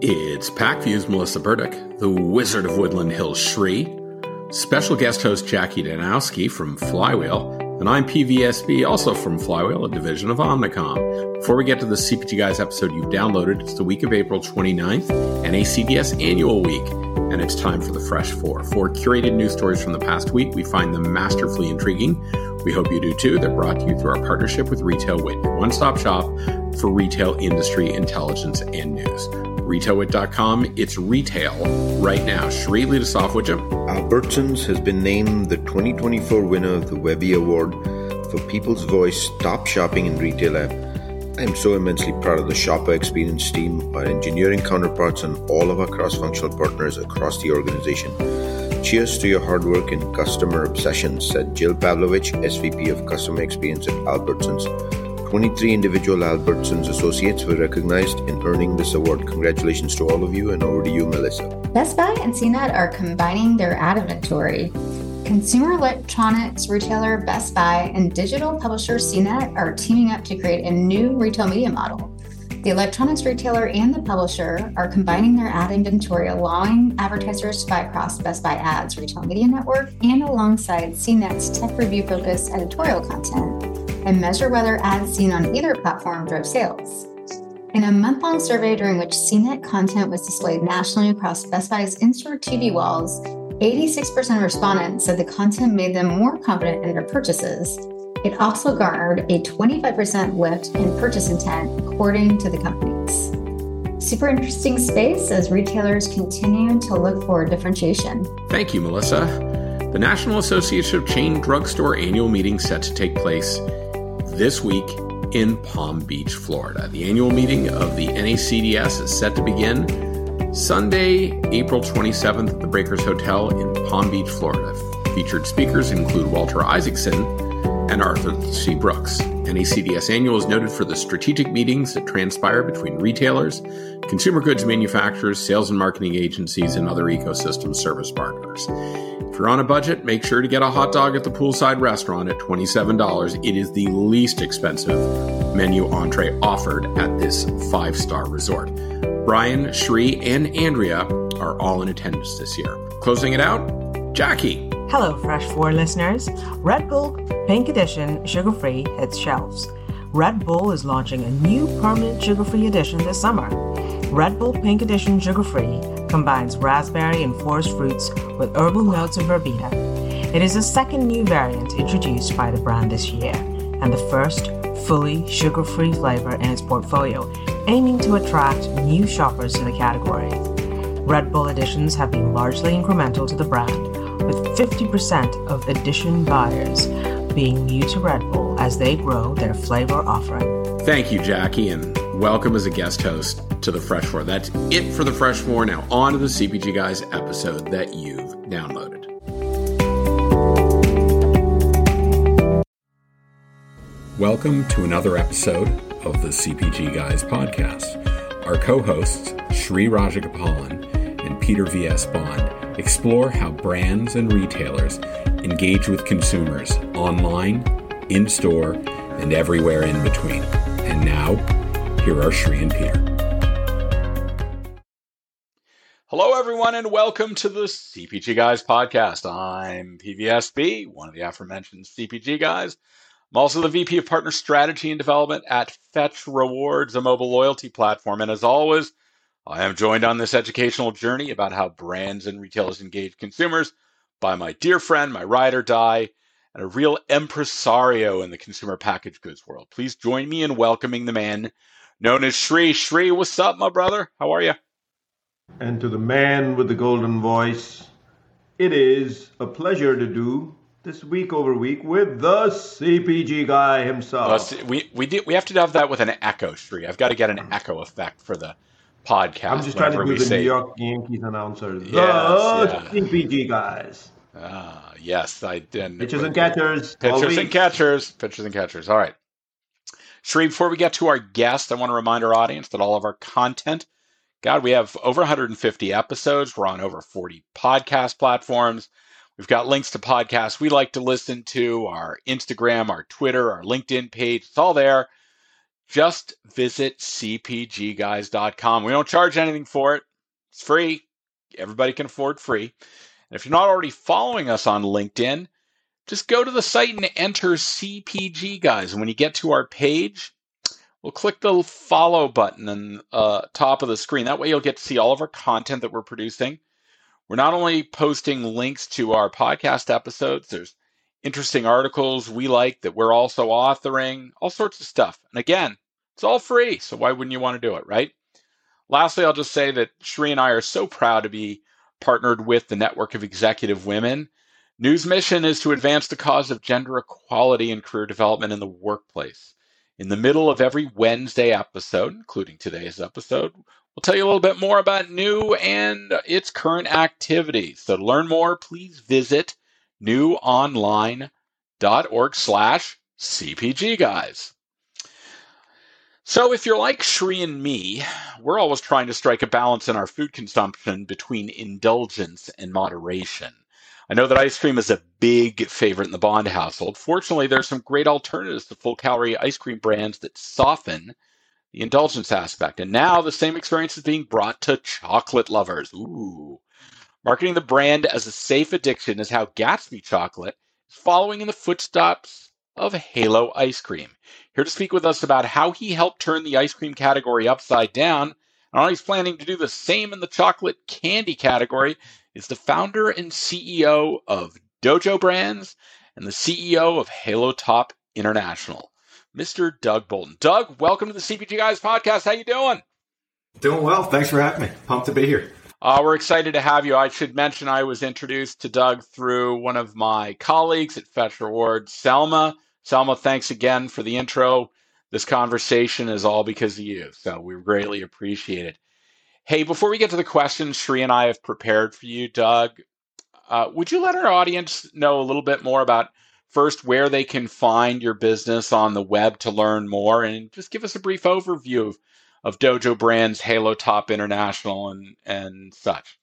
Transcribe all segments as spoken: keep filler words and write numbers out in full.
It's PackView's Melissa Burdick, the Wizard of Woodland Hills Shri, special guest host Jackie Danowski from Flywheel, and I'm P V S B, also from Flywheel, a division of Omnicom. Before we get to the C P G Guys episode you've downloaded, it's the week of April twenty-ninth, N A C D S Annual Week, and it's time for the Fresh Four. Four curated news stories from the past week. We find them masterfully intriguing. We hope you do too. They're brought to you through our partnership with RetailWit, your one-stop shop for retail industry intelligence and news. retail wit dot com, it's retail right now. Shri, lead us off, would you? Albertsons has been named the twenty twenty-four winner of the Webby Award for People's Voice Top Shopping in Retail app. I am so immensely proud of the shopper experience team, our engineering counterparts, and all of our cross-functional partners across the organization. Cheers to your hard work and customer obsession, said Jill Pavlovich, S V P of Customer Experience at Albertsons. twenty-three individual Albertsons associates were recognized in earning this award. Congratulations to all of you, and over to you, Melissa. Best Buy and C net are combining their ad inventory. Consumer electronics retailer Best Buy and digital publisher C net are teaming up to create a new retail media model. The electronics retailer and the publisher are combining their ad inventory, allowing advertisers to buy across Best Buy Ads retail media network and alongside C net's tech review-focused editorial content, and measure whether ads seen on either platform drove sales. In a month-long survey during which C net content was displayed nationally across Best Buy's in-store T V walls, eighty-six percent of respondents said the content made them more confident in their purchases. It also garnered a twenty-five percent lift in purchase intent, according to the companies. Super interesting space as retailers continue to look for differentiation. Thank you, Melissa. The National Association of Chain Drugstore annual meeting set to take place this week in Palm Beach, Florida. The annual meeting of the N A C D S is set to begin Sunday, April twenty-seventh at the Breakers Hotel in Palm Beach, Florida. Featured speakers include Walter Isaacson and Arthur C. Brooks. N A C D S Annual is noted for the strategic meetings that transpire between retailers, consumer goods manufacturers, sales and marketing agencies, and other ecosystem service partners. If you're on a budget, make sure to get a hot dog at the poolside restaurant at twenty-seven dollars. It is the least expensive menu entree offered at this five-star resort. Brian, Shri, and Andrea are all in attendance this year. Closing it out, Jackie. Hello, Fresh Four listeners. Red Bull Pink Edition Sugar-Free hits shelves. Red Bull is launching a new permanent sugar-free edition this summer. Red Bull Pink Edition Sugar-Free combines raspberry and forest fruits with herbal notes of verbena. It is the second new variant introduced by the brand this year, and the first fully sugar-free flavor in its portfolio, aiming to attract new shoppers to the category. Red Bull editions have been largely incremental to the brand, with fifty percent of edition buyers being new to Red Bull as they grow their flavor offering. Thank you, Jackie, and welcome as a guest host to the Fresh Four. That's it for the Fresh Four. Now on to the C P G Guys episode that you've downloaded. Welcome to another episode of the C P G Guys podcast. Our co-hosts, Shri Rajagopalan and Peter V S. Bond, explore how brands and retailers engage with consumers online, in-store, and everywhere in between. And now, here are Shri and Peter. Hello, everyone, and welcome to the C P G Guys podcast. I'm P V S B, one of the aforementioned C P G Guys. I'm also the V P of Partner Strategy and Development at Fetch Rewards, a mobile loyalty platform. And as always, I am joined on this educational journey about how brands and retailers engage consumers by my dear friend, my ride or die, and a real impresario in the consumer packaged goods world. Please join me in welcoming the man known as Shri. Shri, what's up, my brother? How are you? And to the man with the golden voice, it is a pleasure to do this week over week with the C P G guy himself. Well, we we did, we have to have that with an echo, Shri. I've got to get an echo effect for the podcast. I'm just trying to do the say, New York Yankees announcer. The yes, yeah. C P G guys. Ah, yes, I did. Pitchers and catchers. Pitchers and catchers. Pitchers and catchers. All right. Shri, before we get to our guest, I want to remind our audience that all of our content, God, we have over one hundred fifty episodes. We're on over forty podcast platforms. We've got links to podcasts we like to listen to, our Instagram, our Twitter, our LinkedIn page. It's all there. just visit c p g guys dot com. We don't charge anything for it. It's free. Everybody can afford free. And if you're not already following us on LinkedIn, just go to the site and enter C P G Guys. And when you get to our page, we'll click the follow button on the uh, top of the screen. That way you'll get to see all of our content that we're producing. We're not only posting links to our podcast episodes, there's interesting articles we like that we're also authoring, all sorts of stuff. And again, it's all free, so why wouldn't you want to do it, right? Lastly, I'll just say that Shri and I are so proud to be partnered with the Network of Executive Women. News mission is to advance the cause of gender equality and career development in the workplace. In the middle of every Wednesday episode, including today's episode, we'll tell you a little bit more about New and its current activities. So to learn more, please visit newonline dot org slash C P G guys. So if you're like Shri and me, we're always trying to strike a balance in our food consumption between indulgence and moderation. I know that ice cream is a big favorite in the Bond household. Fortunately, there's some great alternatives to full-calorie ice cream brands that soften the indulgence aspect. And now the same experience is being brought to chocolate lovers. Ooh. Marketing the brand as a safe addiction is how Gatsby Chocolate is following in the footsteps of Halo Ice Cream. Here to speak with us about how he helped turn the ice cream category upside down and how he's planning to do the same in the chocolate candy category is the founder and C E O of Dojo Brands and the C E O of Halo Top International, Mister Doug Bolton. Doug, welcome to the C P G Guys podcast. How you doing? Doing well. Thanks for having me. Pumped to be here. Uh, we're excited to have you. I should mention I was introduced to Doug through one of my colleagues at Fetch Rewards, Selma. Selma, thanks again for the intro. This conversation is all because of you, so we greatly appreciate it. Hey, before we get to the questions Shri and I have prepared for you, Doug, uh, would you let our audience know a little bit more about, first, where they can find your business on the web to learn more, and just give us a brief overview of, of Dojo Brands, Halo Top International, and, and such?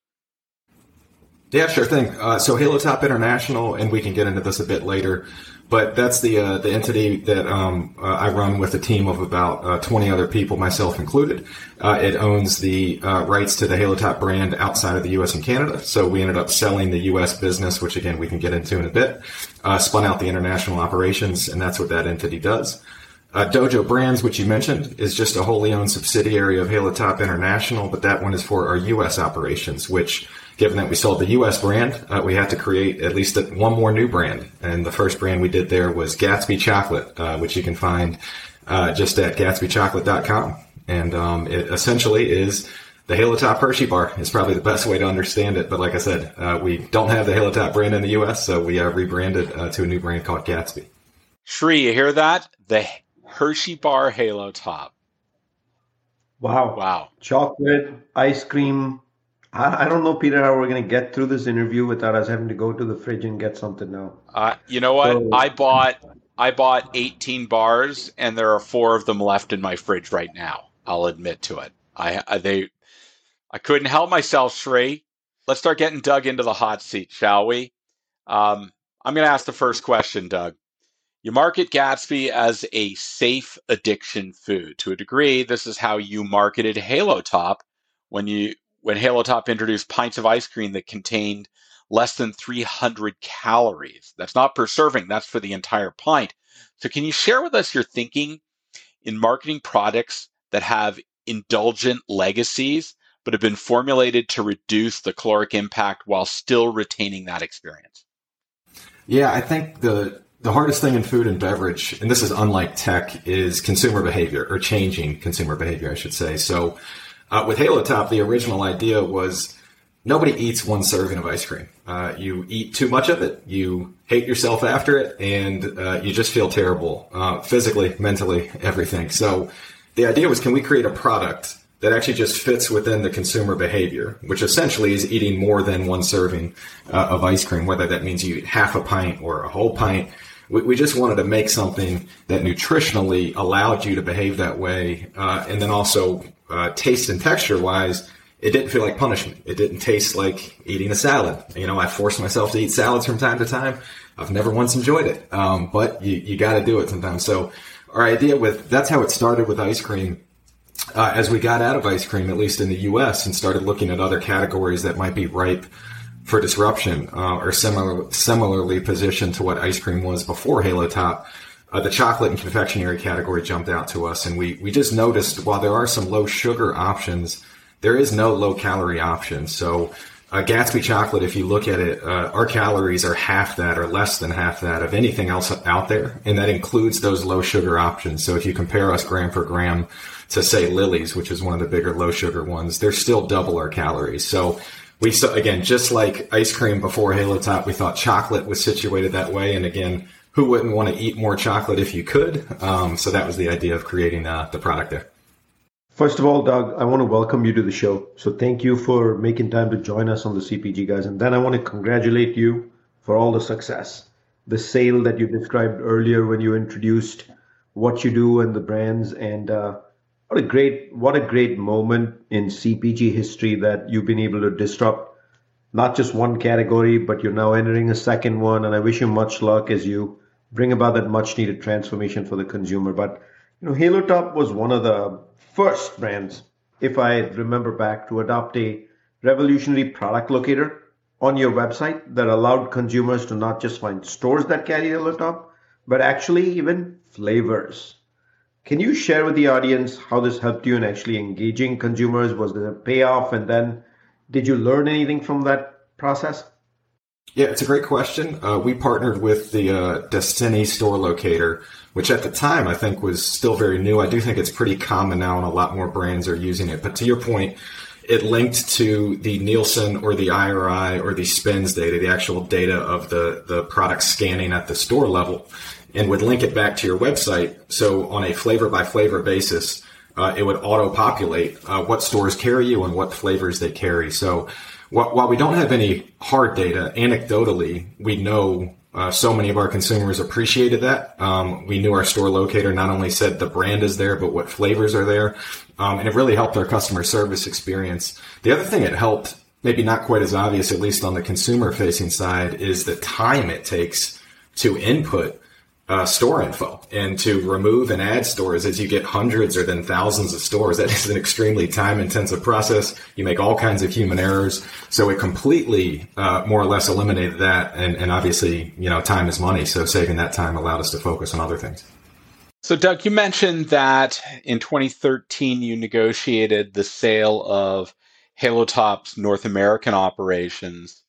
Yeah, sure thing. Uh, so Halo Top International, and we can get into this a bit later, but that's the uh, the entity that um, uh, I run with a team of about uh, twenty other people, myself included. Uh, it owns the uh, rights to the Halo Top brand outside of the U S and Canada. So we ended up selling the U S business, which again we can get into in a bit, uh, spun out the international operations, and that's what that entity does. Uh, Dojo Brands, which you mentioned, is just a wholly owned subsidiary of Halo Top International, but that one is for our U S operations, which, given that we sold the U S brand, uh, we had to create at least one more new brand. And the first brand we did there was Gatsby Chocolate, uh, which you can find uh, just at gatsby chocolate dot com. And um, it essentially is the Halo Top Hershey bar is probably the best way to understand it. But like I said, uh, we don't have the Halo Top brand in the U S, so we uh, rebranded uh, to a new brand called Gatsby. Shri, you hear that? The Hershey bar Halo Top. Wow. Wow. Chocolate, ice cream. I, I don't know, Peter, how we're going to get through this interview without us having to go to the fridge and get something now. Uh, you know what? So, I bought I bought eighteen bars, and there are four of them left in my fridge right now. I'll admit to it. I, I they I couldn't help myself, Shri. Let's start getting Doug into the hot seat, shall we? Um, I'm going to ask the first question, Doug. You market Gatsby as a safe addiction food. To a degree, this is how you marketed Halo Top when you when Halo Top introduced pints of ice cream that contained less than three hundred calories. That's not per serving, that's for the entire pint. So can you share with us your thinking in marketing products that have indulgent legacies, but have been formulated to reduce the caloric impact while still retaining that experience? Yeah, I think the the hardest thing in food and beverage, and this is unlike tech, is consumer behavior, or changing consumer behavior, I should say. So uh, with Halo Top, the original idea was nobody eats one serving of ice cream. Uh, you eat too much of it, you hate yourself after it, and uh, you just feel terrible, uh, physically, mentally, everything. So the idea was, can we create a product that actually just fits within the consumer behavior, which essentially is eating more than one serving uh, of ice cream, whether that means you eat half a pint or a whole pint. We, we just wanted to make something that nutritionally allowed you to behave that way, uh, and then also uh, taste and texture-wise, it didn't feel like punishment. It didn't taste like eating a salad. You know, I forced myself to eat salads from time to time. I've never once enjoyed it, um, but you, you got to do it sometimes. So our idea with, that's how it started with ice cream. Uh, as we got out of ice cream, at least in the U S, and started looking at other categories that might be ripe for disruption, uh, or similar, similarly positioned to what ice cream was before Halo Top, uh, the chocolate and confectionery category jumped out to us. And we, we just noticed while there are some low sugar options, there is no low calorie option. So uh, Gatsby chocolate, if you look at it, uh, our calories are half that or less than half that of anything else out there. And that includes those low sugar options. So if you compare us gram for gram to say Lily's, which is one of the bigger low sugar ones, they're still double our calories. So we saw, again, just like ice cream before Halo Top, we thought chocolate was situated that way. And again, who wouldn't want to eat more chocolate if you could? Um, so that was the idea of creating uh, the product there. First of all, Doug, I want to welcome you to the show. So thank you for making time to join us on the C P G Guys. And then I want to congratulate you for all the success. The sale that you described earlier when you introduced what you do and the brands. And uh, what a great, what a great moment in C P G history that you've been able to disrupt not just one category, but you're now entering a second one. And I wish you much luck as you bring about that much needed transformation for the consumer. But, you know, Halo Top was one of the first brands, if I remember back, to adopt a revolutionary product locator on your website that allowed consumers to not just find stores that carry Halo Top, but actually even flavors. Can you share with the audience how this helped you in actually engaging consumers? Was there a payoff? And then did you learn anything from that process? Yeah, it's a great question. Uh, we partnered with the uh, Destiny store locator, which at the time I think was still very new. I do think it's pretty common now and a lot more brands are using it. But to your point, it linked to the Nielsen or the I R I or the SPINS data, the actual data of the, the product scanning at the store level, and would link it back to your website. So on a flavor by flavor basis, uh, it would auto-populate uh, what stores carry you and what flavors they carry. So while we don't have any hard data, anecdotally, we know uh, so many of our consumers appreciated that. Um, we knew our store locator not only said the brand is there, but what flavors are there. Um, and it really helped our customer service experience. The other thing it helped, maybe not quite as obvious, at least on the consumer facing side, is the time it takes to input Uh, store info and to remove and add stores as you get hundreds or then thousands of stores. That is an extremely time intensive process. You make all kinds of human errors. So it completely, uh, more or less eliminated that. And, and obviously, you know, time is money. So saving that time allowed us to focus on other things. So Doug, you mentioned that in twenty thirteen, you negotiated the sale of Halo Top's North American operations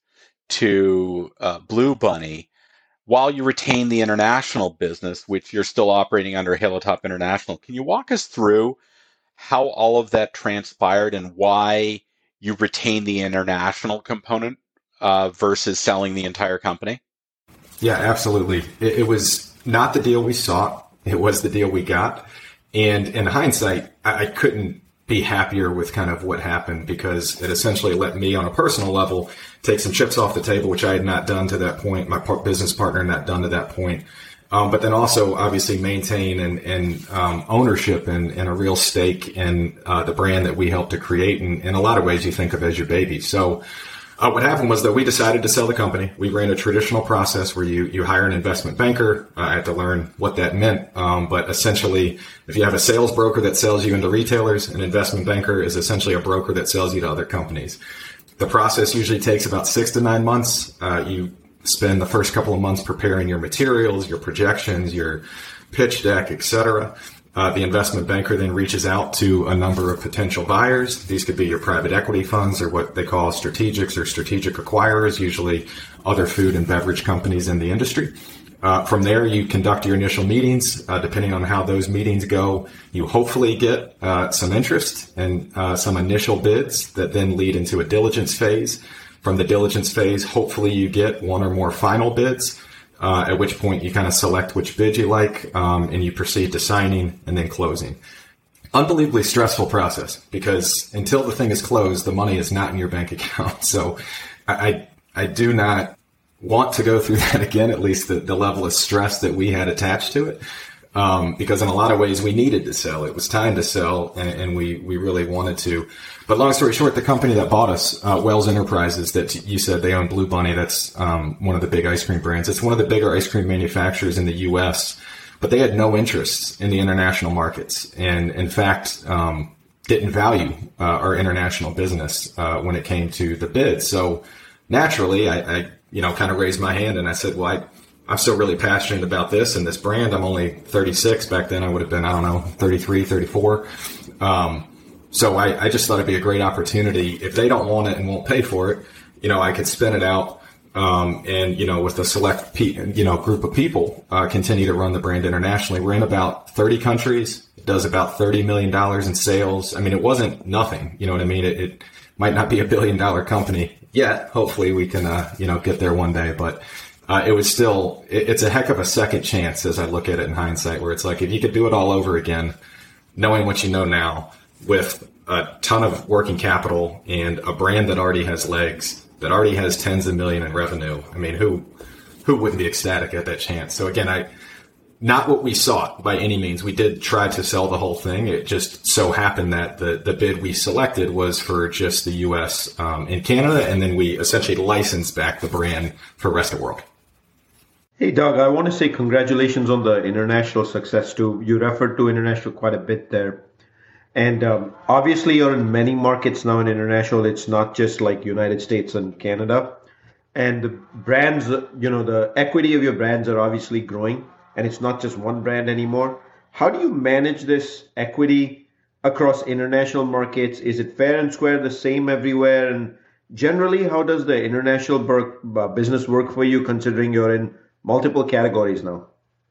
to uh, Blue Bunny, while you retain the international business, which you're still operating under Halo Top International. Can you walk us through how all of that transpired and why you retain the international component uh, versus selling the entire company? Yeah, absolutely. It, it was not the deal we sought. It was the deal we got. And in hindsight, I, I couldn't be happier with kind of what happened, because it essentially let me on a personal level take some chips off the table, which I had not done to that point. My par- business partner not done to that point. Um, but then also obviously maintain and, and um, ownership and, and a real stake in uh, the brand that we helped to create. And in a lot of ways you think of as your baby. So uh, what happened was that we decided to sell the company. We ran a traditional process where you, you hire an investment banker. Uh, I had to learn what that meant. Um, but essentially, if you have a sales broker that sells you into retailers, an investment banker is essentially a broker that sells you to other companies. The process usually takes about six to nine months. Uh, you spend the first couple of months preparing your materials, your projections, your pitch deck, et cetera. Uh, the investment banker then reaches out to a number of potential buyers. These could be your private equity funds or what they call strategics or strategic acquirers, usually other food and beverage companies in the industry. Uh, from there, you conduct your initial meetings. Uh, depending on how those meetings go, you hopefully get uh, some interest and uh, some initial bids that then lead into a diligence phase. From the diligence phase, hopefully you get one or more final bids, uh, at which point you kind of select which bid you like, um, and you proceed to signing and then closing. Unbelievably stressful process, because until the thing is closed, the money is not in your bank account. So I, I, I do not want to go through that again, at least the, the level of stress that we had attached to it. Um, because in a lot of ways we needed to sell. It was time to sell, and, and we, we really wanted to. But long story short, the company that bought us, uh, Wells Enterprises, that you said they own Blue Bunny, that's um, one of the big ice cream brands. It's one of the bigger ice cream manufacturers in the U S. but they had no interest in the international markets, and in fact, um, didn't value uh, our international business uh, when it came to the bid. So naturally, I, I you know kind of raised my hand and I said, well, I, I'm still really passionate about this and this brand. I'm only thirty-six. Back then I would have been, I don't know, thirty-three, thirty-four. Um, so I, I just thought it'd be a great opportunity. If they don't want it and won't pay for it, you know, I could spin it out um, and, you know, with a select, pe- you know, group of people, uh, continue to run the brand internationally. We're in about thirty countries. It does about thirty million dollars in sales. I mean, it wasn't nothing. You know what I mean? It, it might not be a billion dollar company yet. Hopefully we can, uh, you know, get there one day, but Uh, it was still, it, it's a heck of a second chance as I look at it in hindsight, where it's like, if you could do it all over again, knowing what you know now, with a ton of working capital and a brand that already has legs, that already has tens of million in revenue. I mean, who, who wouldn't be ecstatic at that chance? So again, I, not what we sought by any means. We did try to sell the whole thing. It just so happened that the, the bid we selected was for just the U S um, and Canada. And then we essentially licensed back the brand for the rest of the world. Hey, Doug, I want to say congratulations on the international success too. You referred to international quite a bit there. And um, obviously you're in many markets now in international. It's not just like United States and Canada. And the brands, you know, the equity of your brands are obviously growing, and it's not just one brand anymore. How do you manage this equity across international markets? Is it fair and square the same everywhere? And generally, how does the international work, uh, business work for you, considering you're in multiple categories now?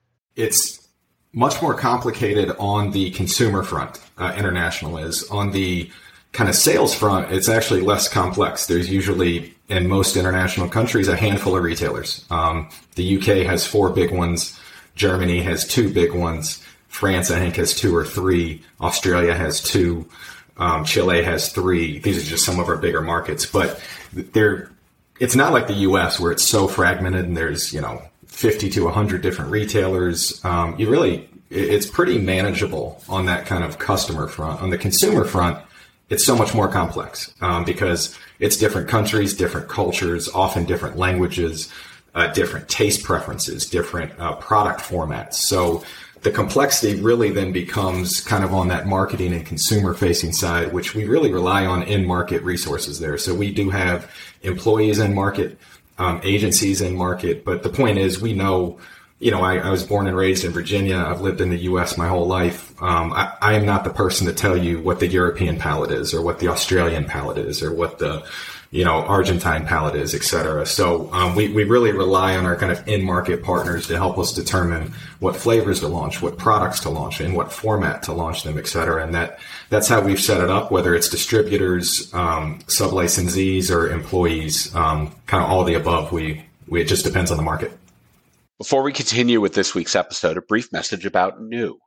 It's much more complicated on the consumer front. Uh, international is on the kind of sales front. It's actually less complex. There's usually in most international countries a handful of retailers. Um, the U K has four big ones. Germany has two big ones. France, I think, has two or three. Australia has two. Um, Chile has three. These are just some of our bigger markets, but they're. It's not like the U S where it's so fragmented and there's, you know, fifty to one hundred different retailers. Um, you really, it's pretty manageable on that kind of customer front. On the consumer front, it's so much more complex um, because it's different countries, different cultures, often different languages, uh, different taste preferences, different uh, product formats. So the complexity really then becomes kind of on that marketing and consumer facing side, which we really rely on in market resources there. So we do have employees in market, um, agencies in market. But the point is, we know, you know, I, I was born and raised in Virginia. I've lived in the U S my whole life. Um, I, I am not the person to tell you what the European palate is or what the Australian palate is or what the, you know, Argentine palate is, et cetera. So um, we, we really rely on our kind of in-market partners to help us determine what flavors to launch, what products to launch, in what format to launch them, et cetera. And that that's how we've set it up, whether it's distributors, um, sub-licensees, or employees, um, kind of all of the above. We, we it just depends on the market. Before we continue with this week's episode, a brief message about New.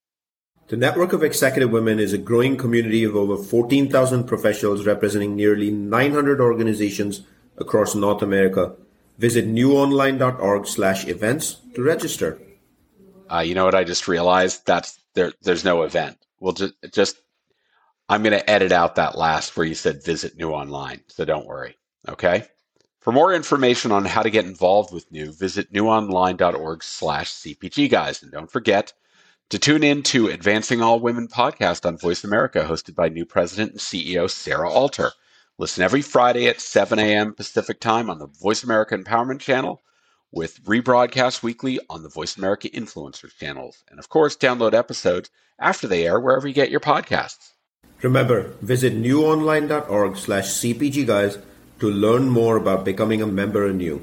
The Network of Executive Women is a growing community of over fourteen thousand professionals representing nearly nine hundred organizations across North America. Visit newonline.org slash events to register. Uh, you know what I just realized? That's there. There's no event. We'll just, just I'm going to edit out that last where you said visit New Online. So don't worry. Okay. For more information on how to get involved with New, visit newonline.org slash CPG guys. And don't forget to tune in to Advancing All Women podcast on Voice America, hosted by new president and C E O Sarah Alter. Listen every Friday at seven a.m. Pacific time on the Voice America Empowerment channel, with rebroadcast weekly on the Voice America Influencers channels. And of course, download episodes after they air wherever you get your podcasts. Remember, visit newonline.org slash CPG guys to learn more about becoming a member of New.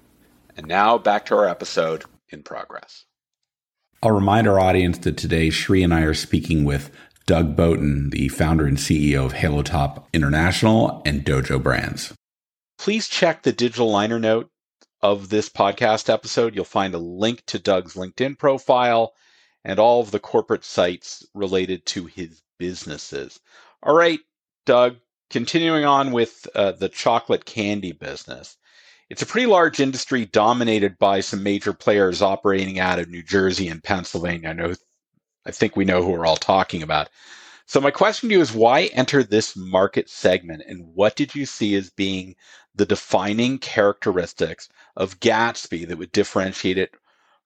And now back to our episode in progress. I'll remind our audience that today Shri and I are speaking with Doug Boughton, the founder and C E O of Halo Top International and Dojo Brands. Please check the digital liner note of this podcast episode. You'll find a link to Doug's LinkedIn profile and all of the corporate sites related to his businesses. All right, Doug, continuing on with uh, the chocolate candy business. It's a pretty large industry dominated by some major players operating out of New Jersey and Pennsylvania. I know, I think we know who we're all talking about. So my question to you is, why enter this market segment, and what did you see as being the defining characteristics of Gatsby that would differentiate it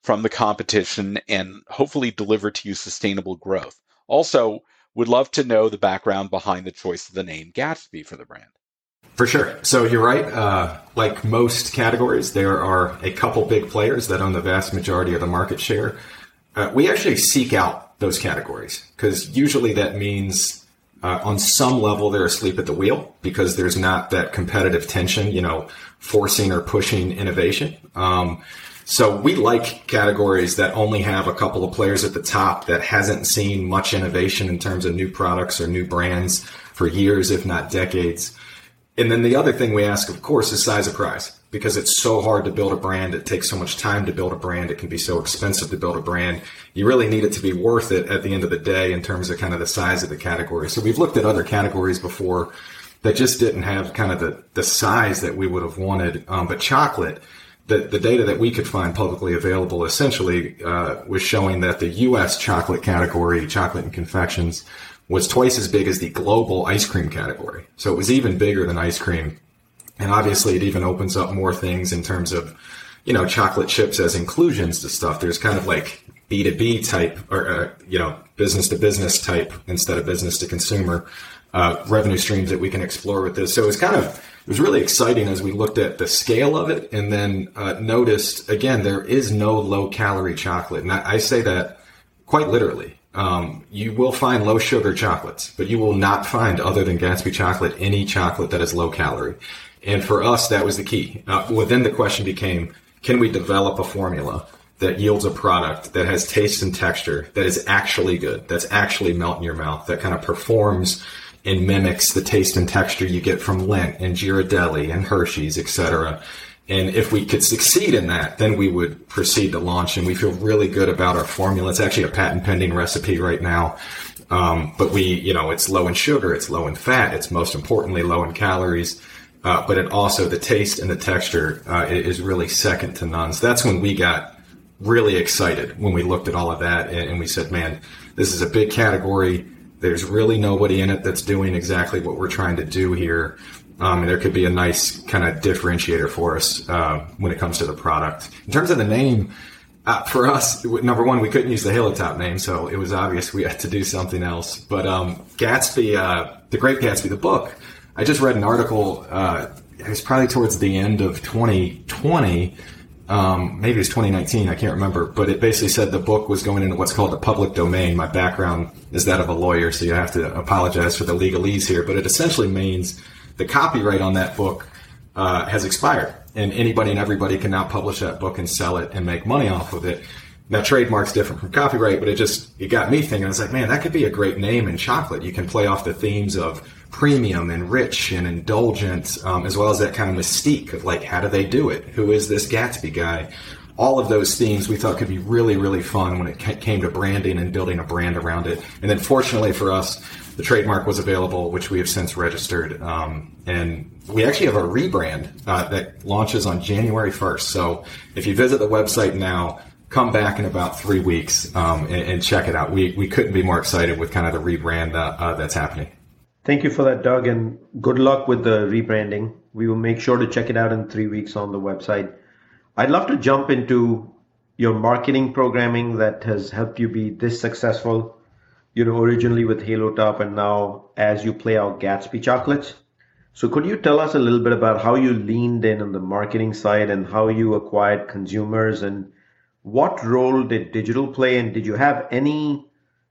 from the competition and hopefully deliver to you sustainable growth. Also, would love to know the background behind the choice of the name Gatsby for the brand. For sure. So you're right. Uh, like most categories, there are a couple big players that own the vast majority of the market share. Uh, we actually seek out those categories because usually that means uh, on some level they're asleep at the wheel because there's not that competitive tension, you know, forcing or pushing innovation. Um, so we like categories that only have a couple of players at the top that hasn't seen much innovation in terms of new products or new brands for years, if not decades. And then the other thing we ask, of course, is size of prize, because it's so hard to build a brand. It takes so much time to build a brand. It can be so expensive to build a brand. You really need it to be worth it at the end of the day in terms of kind of the size of the category. So we've looked at other categories before that just didn't have kind of the, the size that we would have wanted. Um, but chocolate, the, the data that we could find publicly available essentially uh, was showing that the U S chocolate category, chocolate and confections, was twice as big as the global ice cream category. So it was even bigger than ice cream. And obviously it even opens up more things in terms of, you know, chocolate chips as inclusions to stuff. There's kind of like B two B type or, uh, you know, business to business type instead of business to consumer uh, revenue streams that we can explore with this. So it's kind of, it was really exciting as we looked at the scale of it and then uh, noticed, again, there is no low calorie chocolate. And I, I say that quite literally. Um, you will find low sugar chocolates, but you will not find, other than Gatsby chocolate, any chocolate that is low calorie. And for us, that was the key. Uh, within the question became, can we develop a formula that yields a product that has taste and texture that is actually good, that's actually melt in your mouth, that kind of performs and mimics the taste and texture you get from Lindt and Ghirardelli and Hershey's, et cetera. And if we could succeed in that, then we would proceed to launch. And we feel really good about our formula. It's actually a patent pending recipe right now. Um, but we, you know, it's low in sugar, it's low in fat, it's most importantly low in calories. Uh, but it also, the taste and the texture uh, is really second to none. So that's when we got really excited when we looked at all of that. And, and we said, man, this is a big category. There's really nobody in it that's doing exactly what we're trying to do here. Um, and there could be a nice kind of differentiator for us uh, when it comes to the product. In terms of the name, uh, for us, number one, we couldn't use the Halo Top name, so it was obvious we had to do something else. But um, Gatsby, uh, The Great Gatsby, the book, I just read an article, uh, it was probably towards the end of twenty twenty, um, maybe it was twenty nineteen, I can't remember, but it basically said the book was going into what's called the public domain. My background is that of a lawyer, so you have to apologize for the legalese here, but it essentially means the copyright on that book uh, has expired, and anybody and everybody can now publish that book and sell it and make money off of it. Now, trademark's different from copyright, but it just, it got me thinking. I was like, man, that could be a great name in chocolate. You can play off the themes of premium and rich and indulgent, um, as well as that kind of mystique of like, how do they do it? Who is this Gatsby guy? All of those themes we thought could be really, really fun when it came to branding and building a brand around it. And then fortunately for us, the trademark was available, which we have since registered. Um, and we actually have a rebrand uh, that launches on January first. So if you visit the website now, come back in about three weeks um, and, and check it out. We we couldn't be more excited with kind of the rebrand uh, uh, that's happening. Thank you for that, Doug, and good luck with the rebranding. We will make sure to check it out in three weeks on the website. I'd love to jump into your marketing programming that has helped you be this successful, you know, originally with Halo Top and now as you play out Gatsby chocolates. So could you tell us a little bit about how you leaned in on the marketing side and how you acquired consumers, and what role did digital play, and did you have any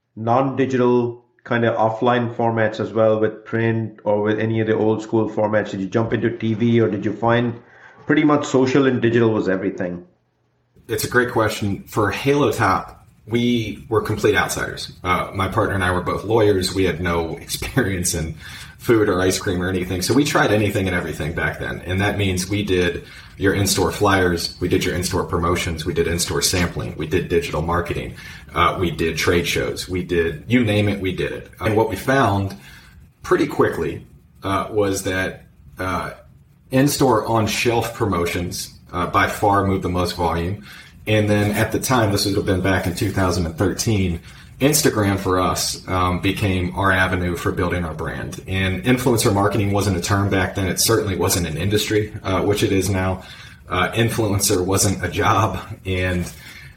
non-digital kind of offline formats as well with print or with any of the old school formats? Did you jump into T V, or did you find pretty much social and digital was everything? It's a great question. For Halo Top, we were complete outsiders. Uh, my partner and I were both lawyers. We had no experience in food or ice cream or anything. So we tried anything and everything back then. And that means we did your in-store flyers, we did your in-store promotions, we did in-store sampling, we did digital marketing, uh, we did trade shows, we did, you name it, we did it. And what we found pretty quickly uh, was that uh, in-store on-shelf promotions uh, by far moved the most volume. And then at the time, this would have been back in two thousand thirteen, Instagram for us um, became our avenue for building our brand. And influencer marketing wasn't a term back then. It certainly wasn't an industry, uh, which it is now. Uh, influencer wasn't a job. And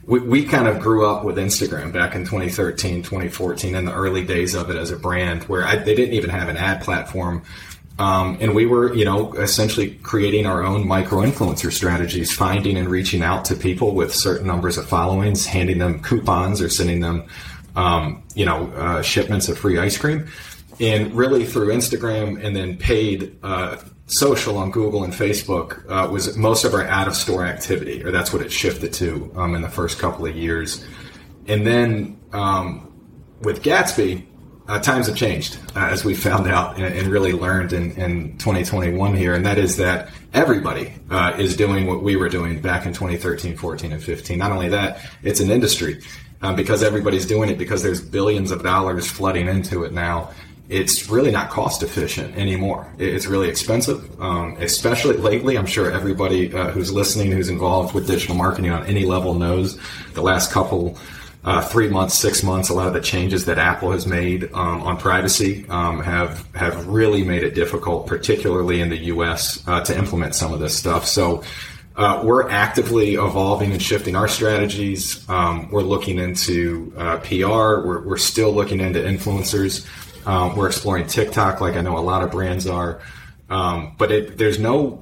we, we kind of grew up with Instagram back in twenty thirteen, twenty fourteen, in the early days of it as a brand, where I, they didn't even have an ad platform. Um, and we were, you know, essentially creating our own micro-influencer strategies, finding and reaching out to people with certain numbers of followings, handing them coupons or sending them, um, you know, uh, shipments of free ice cream. And really through Instagram and then paid uh, social on Google and Facebook uh, was most of our out-of-store activity, or that's what it shifted to um, in the first couple of years. And then um, with Gatsby, Uh, times have changed, uh, as we found out and, and really learned in, in twenty twenty-one here, and that is that everybody uh, is doing what we were doing back in twenty thirteen, fourteen, and fifteen. Not only that, it's an industry um, because everybody's doing it, because there's billions of dollars flooding into it now. It's really not cost efficient anymore. It's really expensive, um, especially lately. I'm sure everybody uh, who's listening, who's involved with digital marketing on any level, knows the last couple Uh, three months, six months, a lot of the changes that Apple has made um, on privacy um, have have really made it difficult, particularly in the U S, uh, to implement some of this stuff. So uh, we're actively evolving and shifting our strategies. Um, we're looking into uh, P R. We're, we're still looking into influencers. Um, we're exploring TikTok, like I know a lot of brands are. Um, but it, there's no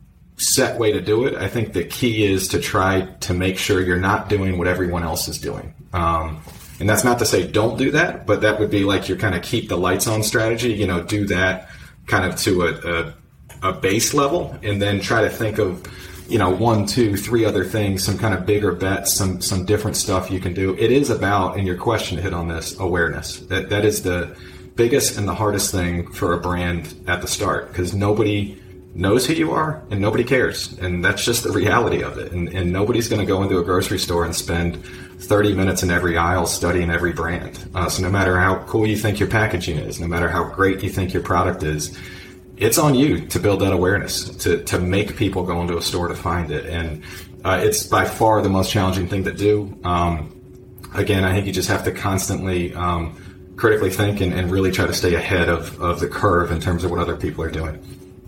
set way to do it. I think the key is to try to make sure you're not doing what everyone else is doing. Um, and that's not to say don't do that, but that would be like your kind of keep the lights on strategy, you know, do that kind of to a, a, a base level, and then try to think of, you know, one, two, three other things, some kind of bigger bets, some, some different stuff you can do. It is about, and your question hit on this, awareness. That, that is the biggest and the hardest thing for a brand at the start, because nobody knows who you are and nobody cares. And that's just the reality of it. And, and nobody's going to go into a grocery store and spend thirty minutes in every aisle studying every brand. Uh, so no matter how cool you think your packaging is, no matter how great you think your product is, it's on you to build that awareness, to, to make people go into a store to find it. And uh, it's by far the most challenging thing to do. Um, again, I think you just have to constantly um, critically think and, and really try to stay ahead of, of the curve in terms of what other people are doing.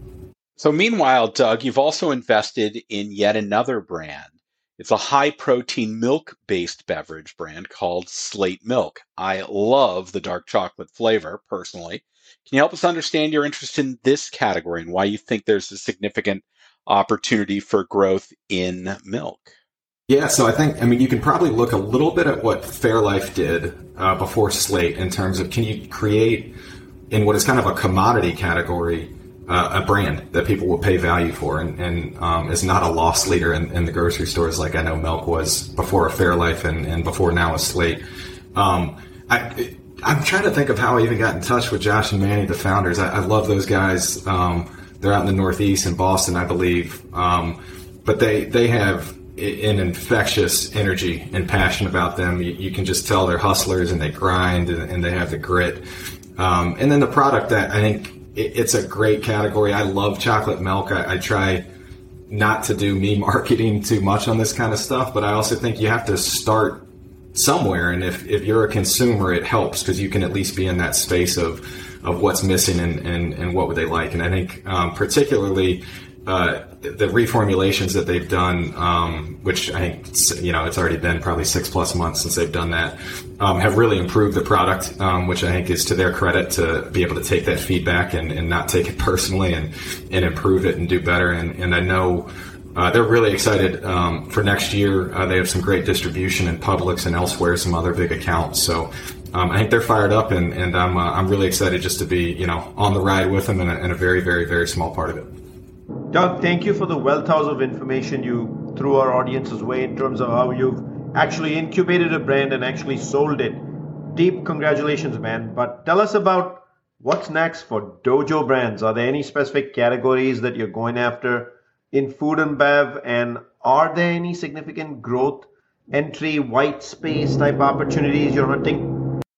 So meanwhile, Doug, you've also invested in yet another brand. It's a high-protein milk-based beverage brand called Slate Milk. I love the dark chocolate flavor, personally. Can you help us understand your interest in this category and why you think there's a significant opportunity for growth in milk? Yeah, so I think, I mean, you can probably look a little bit at what Fairlife did uh, before Slate in terms of, can you create, in what is kind of a commodity category, Uh, a brand that people will pay value for, and, and um, is not a loss leader in, in the grocery stores like I know milk was before a Fairlife and, and before now a Slate. Um, I, I'm trying to think of how I even got in touch with Josh and Manny, the founders. I, I love those guys. Um, they're out in the Northeast in Boston, I believe. Um, but they, they have an infectious energy and passion about them. You, you can just tell they're hustlers, and they grind, and, and they have the grit. Um, and then the product that I think, it's a great category. I love chocolate milk. I, I try not to do me marketing too much on this kind of stuff, but I also think you have to start somewhere. And if, if you're a consumer, it helps, because you can at least be in that space of, of what's missing and, and, and what would they like. And I think um, particularly uh, the reformulations that they've done, um, which I think, you know, it's already been probably six plus months since they've done that, um, have really improved the product, um, which I think is to their credit, to be able to take that feedback and, and not take it personally, and, and improve it and do better. And, and I know uh, they're really excited um, for next year. Uh, they have some great distribution in Publix and elsewhere, some other big accounts. So um, I think they're fired up, and, and I'm uh, I'm really excited just to be, you know, on the ride with them, and a, and a very, very, very small part of it. Doug, thank you for the wealth of information you threw our audience's way in terms of how you've actually incubated a brand and actually sold it. Deep congratulations, man. But tell us about what's next for Dojo Brands. Are there any specific categories that you're going after in food and bev? And are there any significant growth, entry, white space type opportunities you're hunting?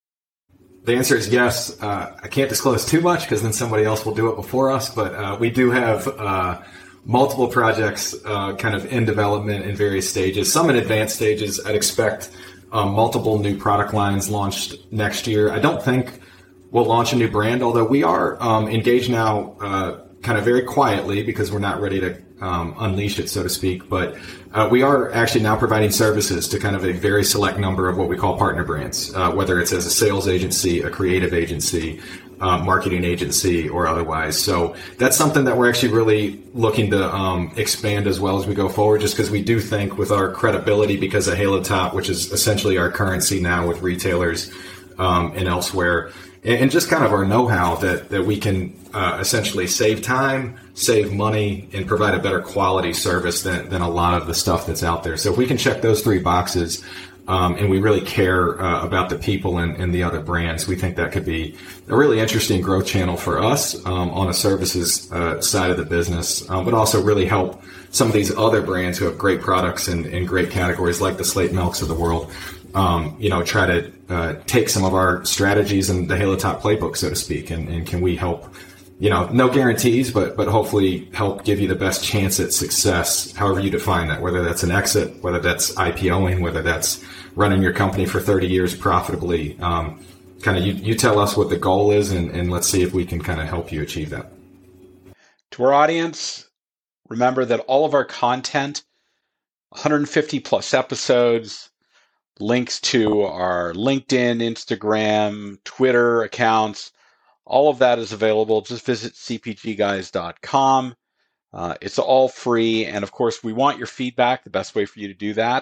The answer is yes. Uh, I can't disclose too much because then somebody else will do it before us, but uh, we do have uh, multiple projects uh, kind of in development in various stages, some in advanced stages. I'd expect um, multiple new product lines launched next year. I don't think we'll launch a new brand, although we are um, engaged now uh, kind of very quietly, because we're not ready to um, unleash it, so to speak. But uh, we are actually now providing services to kind of a very select number of what we call partner brands, uh, whether it's as a sales agency, a creative agency, uh, marketing agency, or otherwise. So that's something that we're actually really looking to um, expand as well as we go forward, just because we do think with our credibility, because of Halo Top, which is essentially our currency now with retailers um, and elsewhere, and just kind of our know-how that, that we can uh, essentially save time, save money, and provide a better quality service than, than a lot of the stuff that's out there. So if we can check those three boxes, um, and we really care uh, about the people and, and the other brands, we think that could be a really interesting growth channel for us um, on a services uh, side of the business, um, but also really help some of these other brands who have great products and, and great categories like the Slate Milks of the world, Um, you know, try to uh, take some of our strategies and the Halo Top playbook, so to speak, and, and can we help, you know, no guarantees, but but hopefully help give you the best chance at success, however you define that, whether that's an exit, whether that's IPOing, whether that's running your company for thirty years profitably. Um, kind of you, you tell us what the goal is, and, and let's see if we can kind of help you achieve that. To our audience, remember that all of our content, one hundred fifty plus episodes, links to our LinkedIn, Instagram, Twitter accounts, all of that is available. Just visit c p g guys dot com. Uh, it's all free. And of course, we want your feedback. The best way for you to do that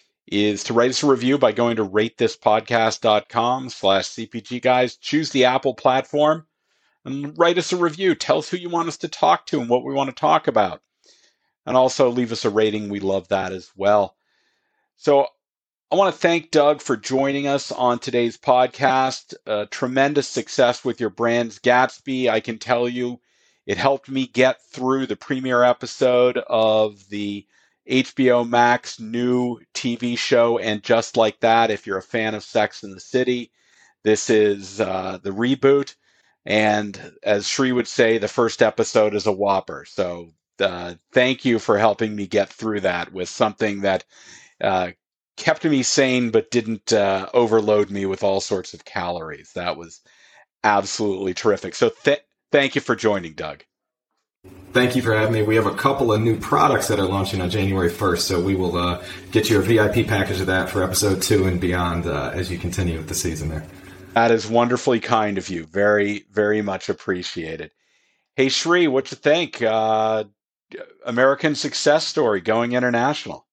is to write us a review by going to ratethispodcast.com slash cpgguys. Choose the Apple platform and write us a review. Tell us who you want us to talk to and what we want to talk about. And also leave us a rating. We love that as well. So I want to thank Doug for joining us on today's podcast. Uh, tremendous success with your brands. Gatsby, I can tell you, it helped me get through the premiere episode of the H B O Max new T V show, And Just Like That. If you're a fan of Sex and the City, this is uh, the reboot. And as Shri would say, the first episode is a whopper. So uh, thank you for helping me get through that with something that uh, kept me sane, but didn't uh, overload me with all sorts of calories. That was absolutely terrific. So th- thank you for joining, Doug. Thank you for having me. We have a couple of new products that are launching on January first, so we will uh, get you a V I P package of that for episode two and beyond uh, as you continue with the season there. That is wonderfully kind of you. Very, very much appreciated. Hey, Shri, what you think? Uh, American success story going international.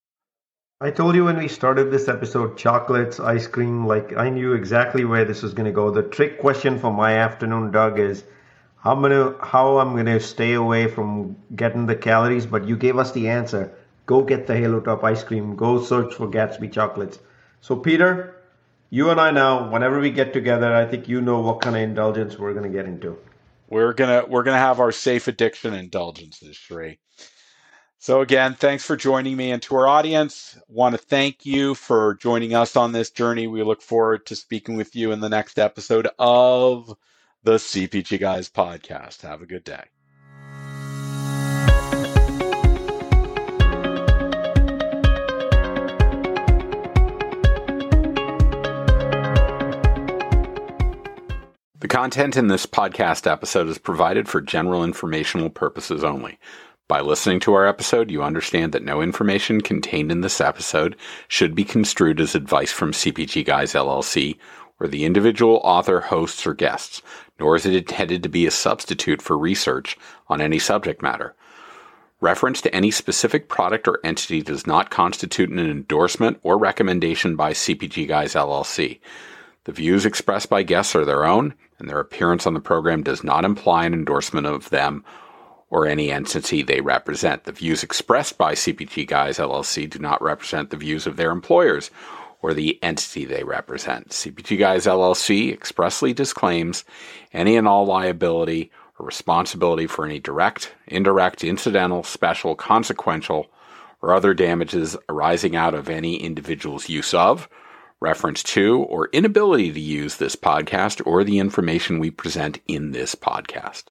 I told you when we started this episode, chocolates, ice cream, like I knew exactly where this was going to go. The trick question for my afternoon, Doug, is how I'm gonna, how I'm going to stay away from getting the calories, but you gave us the answer. Go get the Halo Top ice cream. Go search for Gatsby chocolates. So, Peter, you and I now, whenever we get together, I think you know what kind of indulgence we're going to get into. We're gonna we're gonna have our safe addiction indulgences, Shri. So again, thanks for joining me, and to our audience, want to thank you for joining us on this journey. We look forward to speaking with you in the next episode of the C P G Guys podcast. Have a good day. The content in this podcast episode is provided for general informational purposes only. By listening to our episode, you understand that no information contained in this episode should be construed as advice from C P G Guys L L C or the individual author, hosts, or guests, nor is it intended to be a substitute for research on any subject matter. Reference to any specific product or entity does not constitute an endorsement or recommendation by C P G Guys L L C. The views expressed by guests are their own, and their appearance on the program does not imply an endorsement of them or any entity they represent. The views expressed by C P G Guys L L C do not represent the views of their employers or the entity they represent. C P G Guys L L C expressly disclaims any and all liability or responsibility for any direct, indirect, incidental, special, consequential, or other damages arising out of any individual's use of, reference to, or inability to use this podcast or the information we present in this podcast.